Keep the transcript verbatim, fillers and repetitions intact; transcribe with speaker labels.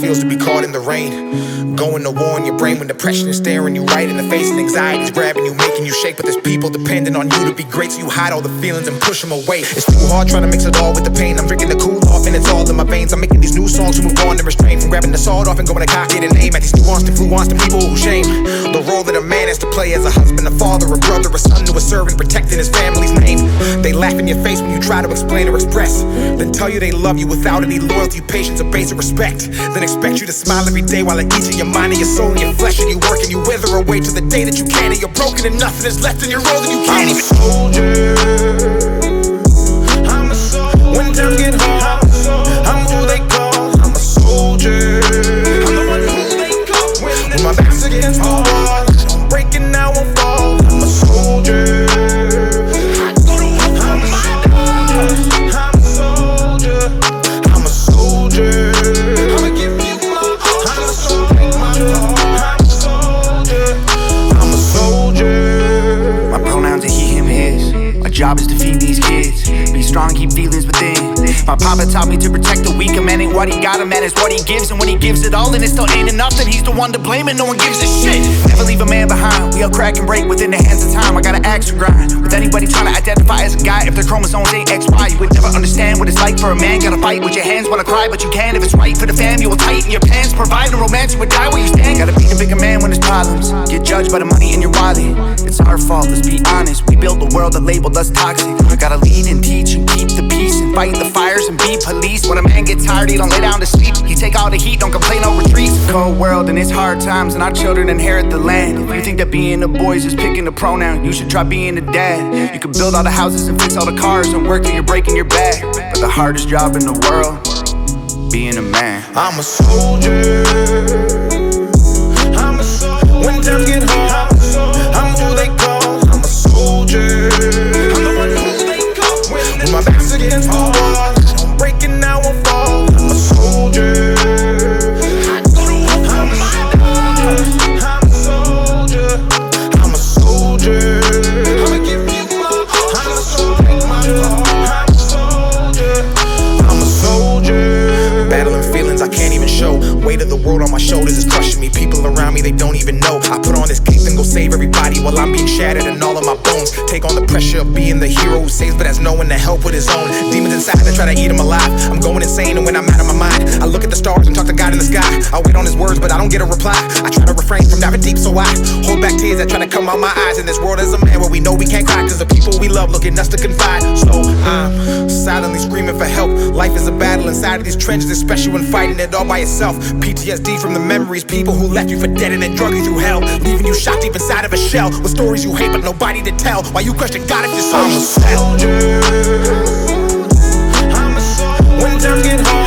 Speaker 1: feels to be caught in the rain. Going to war in your brain when depression is staring you right in the face and anxiety's grabbing you, making you shake. But there's people depending on you to be great, so you hide all the feelings and push them away. It's too hard trying to mix it all with the pain. I'm drinking the cool off and it's all in my veins. I'm making these new songs to move on and restrain from grabbing the sword off and going to cock it and aim at these nuanced and fluent people who shame the role that a man has to play as a husband, a father, a brother, a son to a servant, protecting his family's name. They laugh in your face when you try to explain or express, then tell you they love you without any loyalty, patience, or basic respect. Then expect you to smile every day while it eats in your mind and your soul and your flesh, and you work and you wither away to the day that you can, and you're broken and nothing is left in your road and you can't even. I'm a soldier. I'm a soldier. When times get hard, I'm who they call. I'm a soldier. I'm the one who they call. When my back's against the wall, I'm breaking, now I won't fall. I'm a soldier. I go to war for my dog. I'm a soldier. I'm a soldier. I'ma give you my all. I'm a soldier. I'm a soldier. I'm a soldier.
Speaker 2: My pronouns are he, him, his. My job is to feed these kids. Be strong, keep feelings within. My papa taught me to protect the weak. A man ain't what he got, a man is what he gives. And when he gives it all and it still ain't enough, then he's the one to blame and no one gives a shit. Never leave a man behind. We all crack and break within the hands of time. I got an axe to grind. With anybody trying to identify as a guy, if their chromosomes ain't X Y, you would never understand what it's like for a man. Gotta fight with your hands, wanna cry, but you can. If it's right for the fam, you will tighten your pants. Providing romance, you would die where you stand. Gotta be the bigger man when there's problems. Get judged by the money in your wallet. It's our fault, let's be honest. We built a world that labeled us toxic. Gotta lead and teach and keep the peace and fight the fires and be police. When a man gets tired, he don't lay down to sleep. He take all the heat, don't complain, no retreats. Cold world and it's hard times, and our children inherit the land. If you think that being a boy is just picking a pronoun, you should try being a dad. You can build all the houses and fix all the cars and work till you're breaking your back. But the hardest job in the world, being a man.
Speaker 1: I'm a soldier. I'm a soldier. When times get hard, I'm who they call. I'm a soldier. I'm the one who they call. When my back's against the wall, I'm breaking, now I won't fall. I'm a soldier. I go to war for my dog. I'm a soldier. I'm a soldier. I'ma give you my all. I'm a soldier. I'm a soldier. I'm a soldier. Battling feelings I can't even show. Weight of the world on my shoulders is crushing me. People around me, they don't even know. I put on this cape and go save everybody while I'm being shattered and all of my bones. Take on the pressure of being the hero who saves but has no one to help with his own. Demons inside that try to eat him alive. I'm going insane, and when I'm out of my mind, I look at the stars and talk to God in the sky. I wait on his words but I don't get a reply. I try to refrain from diving deep, so I hold back tears that try to come out my eyes. In this world as a man where we know we can't cry, cause the people we love look at us to confide. So I'm silently screaming for help. Life is a battle inside of these trenches, especially when fighting it all by yourself. P T S D from the memories, people who left you for dead and then drug you through hell, leaving you shot deep inside of a shell with stories you hate but nobody to tell. Why you question God if your soul is soldier. I'm a soldier. When times get hard,